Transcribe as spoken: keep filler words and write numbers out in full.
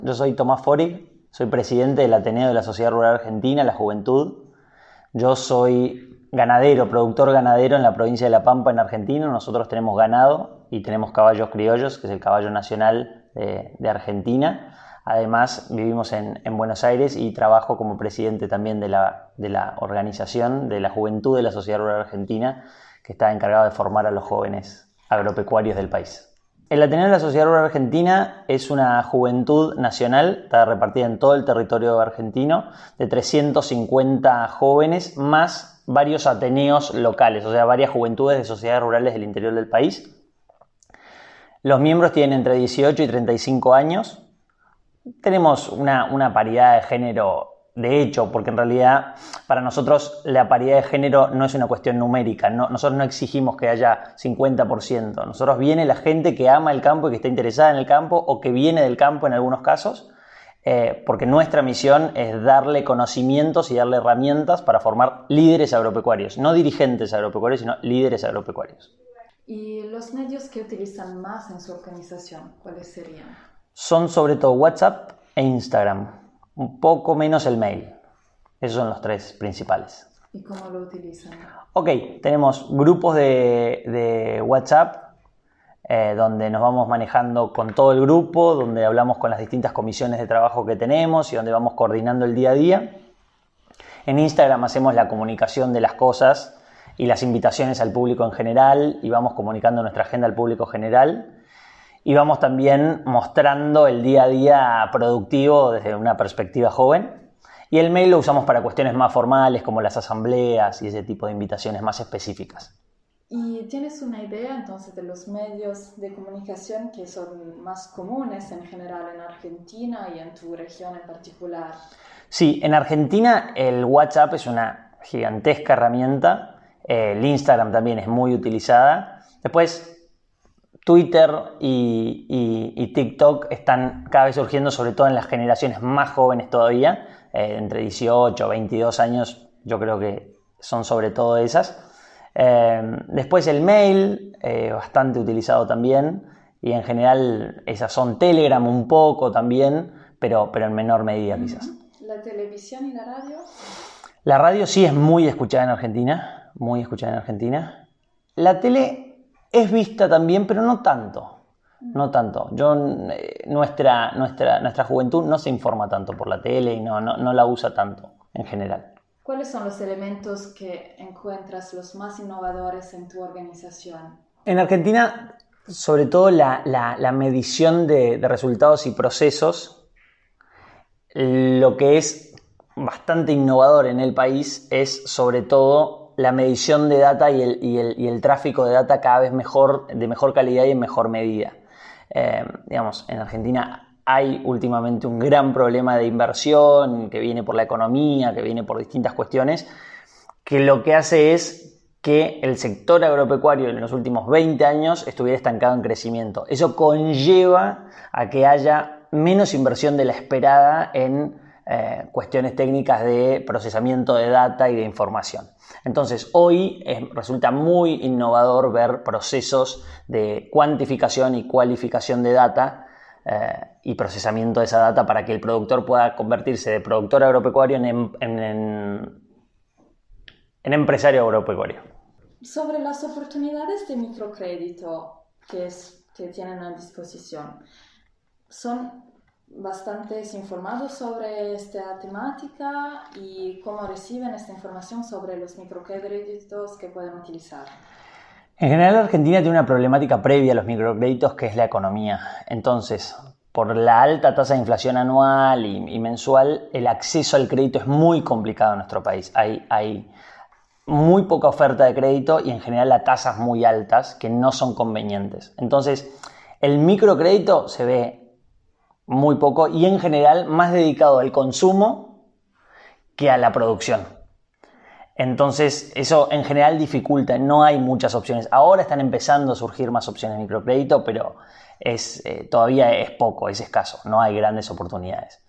Yo soy Tomás Forig, soy presidente del Ateneo de la Sociedad Rural Argentina, La Juventud. Yo soy ganadero, productor ganadero en la provincia de La Pampa, en Argentina. Nosotros tenemos ganado y tenemos caballos criollos, que es el caballo nacional de, de Argentina. Además, vivimos en, en Buenos Aires y trabajo como presidente también de la, de la organización de la Juventud de la Sociedad Rural Argentina, que está encargado de formar a los jóvenes agropecuarios del país. El Ateneo de la Sociedad Rural Argentina es una juventud nacional, está repartida en todo el territorio argentino, de trescientos cincuenta jóvenes, más varios ateneos locales, o sea, varias juventudes de sociedades rurales del interior del país. Los miembros tienen entre dieciocho y treinta y cinco años. Tenemos una, una paridad de género, de hecho, porque en realidad para nosotros la paridad de género no es una cuestión numérica. No, nosotros no exigimos que haya cincuenta por ciento. Nosotros viene la gente que ama el campo y que está interesada en el campo o que viene del campo en algunos casos, eh, porque nuestra misión es darle conocimientos y darle herramientas para formar líderes agropecuarios. No dirigentes agropecuarios, sino líderes agropecuarios. ¿Y los medios que utilizan más en su organización, cuáles serían? Son sobre todo WhatsApp e Instagram. Un poco menos el mail. Esos son los tres principales. ¿Y cómo lo utilizan? Ok, tenemos grupos de, de WhatsApp eh, donde nos vamos manejando con todo el grupo, donde hablamos con las distintas comisiones de trabajo que tenemos y donde vamos coordinando el día a día. En Instagram hacemos la comunicación de las cosas y las invitaciones al público en general y vamos comunicando nuestra agenda al público general. Y vamos también mostrando el día a día productivo desde una perspectiva joven. Y el mail lo usamos para cuestiones más formales como las asambleas y ese tipo de invitaciones más específicas. ¿Y tienes una idea entonces de los medios de comunicación que son más comunes en general en Argentina y en tu región en particular? Sí, en Argentina el WhatsApp es una gigantesca herramienta. El Instagram también es muy utilizada. Después Twitter y, y, y TikTok están cada vez surgiendo, sobre todo en las generaciones más jóvenes todavía, eh, entre dieciocho, veintidós años, yo creo que son sobre todo esas. Eh, después el mail, eh, bastante utilizado también, y en general esas son Telegram un poco también, pero, pero en menor medida quizás. ¿La televisión y la radio? La radio sí es muy escuchada en Argentina, muy escuchada en Argentina. La tele es vista también, pero no tanto, no tanto. Yo, eh, nuestra, nuestra, nuestra juventud no se informa tanto por la tele y no, no, no la usa tanto en general. ¿Cuáles son los elementos que encuentras los más innovadores en tu organización? En Argentina, sobre todo la, la, la medición de, de resultados y procesos, lo que es bastante innovador en el país es sobre todo la medición de data y el, y, el, y el tráfico de data cada vez mejor, de mejor calidad y en mejor medida. Eh, digamos, en Argentina hay últimamente un gran problema de inversión que viene por la economía, que viene por distintas cuestiones, que lo que hace es que el sector agropecuario en los últimos veinte años estuviera estancado en crecimiento. Eso conlleva a que haya menos inversión de la esperada en eh, cuestiones técnicas de procesamiento de data y de información. Entonces, hoy eh, resulta muy innovador ver procesos de cuantificación y cualificación de data eh, y procesamiento de esa data para que el productor pueda convertirse de productor agropecuario en, en, en, en empresario agropecuario. Sobre las oportunidades de microcrédito que, es, que tienen a disposición, ¿son bastante informados sobre esta temática y cómo reciben esta información sobre los microcréditos que pueden utilizar? En general, Argentina tiene una problemática previa a los microcréditos, que es la economía. Entonces, por la alta tasa de inflación anual y, y mensual, el acceso al crédito es muy complicado en nuestro país. Hay, hay muy poca oferta de crédito y en general a tasas muy altas que no son convenientes. Entonces, el microcrédito se ve muy poco y en general más dedicado al consumo que a la producción. Entonces eso en general dificulta, no hay muchas opciones. Ahora están empezando a surgir más opciones de microcrédito, pero es, eh, todavía es poco, es escaso, no hay grandes oportunidades.